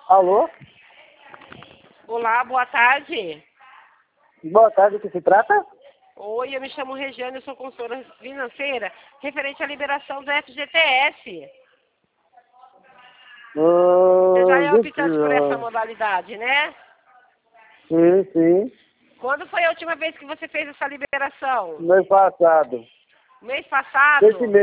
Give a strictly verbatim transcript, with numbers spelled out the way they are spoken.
Alô? Olá, boa tarde. Boa tarde, o que se trata? Oi, eu me chamo Regiane, eu sou consultora financeira, referente à liberação do F G T S. Você já é Ah, optante por essa de- modalidade, né? sim, sim. Quando foi a última vez que você fez essa liberação? Mês passado. Mês passado? Esse mês.